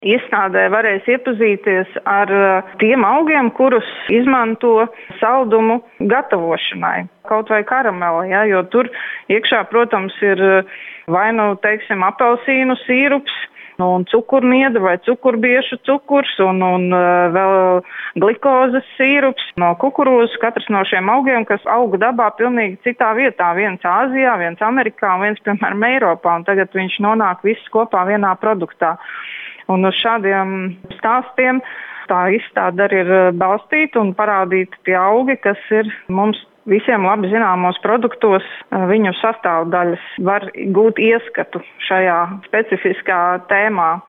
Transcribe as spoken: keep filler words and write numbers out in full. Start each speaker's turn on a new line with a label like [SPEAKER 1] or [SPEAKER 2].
[SPEAKER 1] Iestādē varēs iepazīties ar tiem augiem, kurus izmanto saldumu gatavošanai, kaut vai karameli, ja, jo tur iekšā, protams, ir vai nu, teiksim, apelsīnu sīrups, un cukurnieda vai cukurbiešu cukurs un, un vēl glikozes sīrups no kukurūzas, katrs no šiem augiem, kas aug dabā pilnīgi citā vietā. Viens Āzijā, viens Amerikā un viens, piemēram, Eiropā, un tagad viņš nonāk viss kopā vienā produktā. Un uz šādiem stāstiem tā izstāde arī ir balstīta un parādīta tie augi, kas ir mums visiem labi zināmos produktos, viņu sastāvdaļas var gūt ieskatu šajā specifiskā tēmā.